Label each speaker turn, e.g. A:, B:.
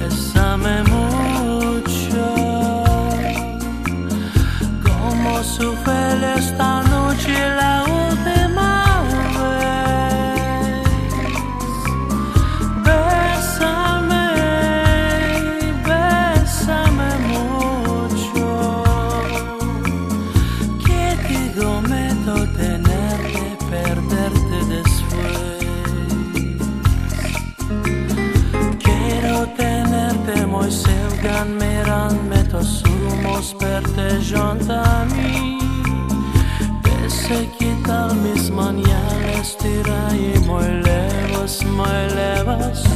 A: Bésame mucho, como sufre esta noche la última vez. Bésame, bésame mucho, que te prometo tenerte, perderte después. Quiero tenerte muy cerca, mirarme tus humos, verte junto a mí. Desde quitar mis mañanas, tira y muy lejos,